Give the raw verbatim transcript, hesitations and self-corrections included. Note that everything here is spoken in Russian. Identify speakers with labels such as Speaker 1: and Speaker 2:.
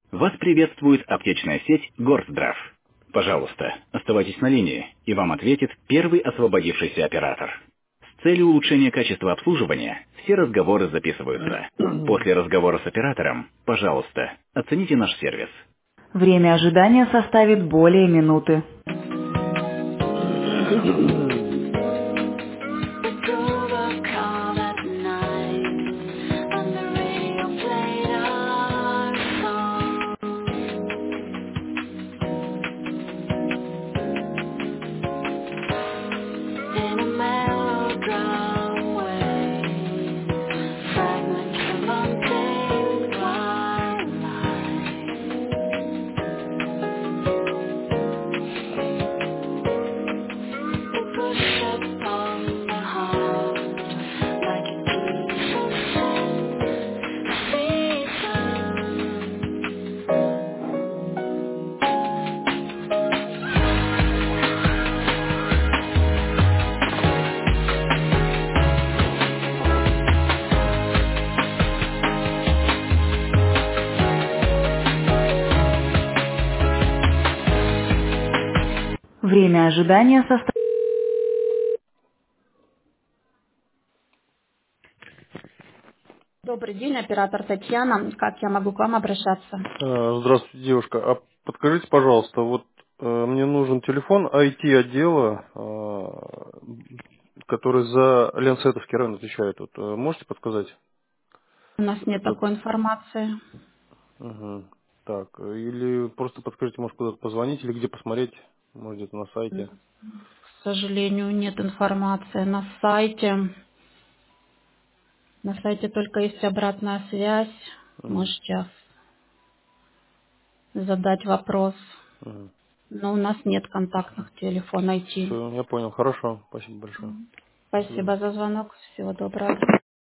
Speaker 1: Вас приветствует аптечная сеть Горздрав. Пожалуйста, оставайтесь на линии, и вам ответит первый освободившийся оператор. С целью улучшения качества обслуживания все разговоры записываются. После разговора с оператором, пожалуйста, оцените наш сервис. Время ожидания составит более минуты. Время ожидания составит... Добрый день, оператор Татьяна. Как я могу к вам обращаться?
Speaker 2: Э, Здравствуйте, девушка. А подскажите, пожалуйста, вот э, мне нужен телефон ай ти-отдела, э, который за Ленсетовский район отвечает. Вот, э, можете подсказать?
Speaker 1: У нас нет
Speaker 2: Кто?
Speaker 1: такой информации.
Speaker 2: Мгм. Так, э, или просто подскажите, может, куда-то позвонить, или где посмотреть, может, где-то на сайте.
Speaker 1: К сожалению, нет информации на сайте. На сайте только есть обратная связь.
Speaker 2: Мгм.
Speaker 1: Можете задать вопрос.
Speaker 2: Мгм.
Speaker 1: Но у нас нет контактных телефонов найти.
Speaker 2: Все, я понял. Хорошо. Спасибо большое. До свидания.
Speaker 1: Спасибо за звонок. Всего доброго.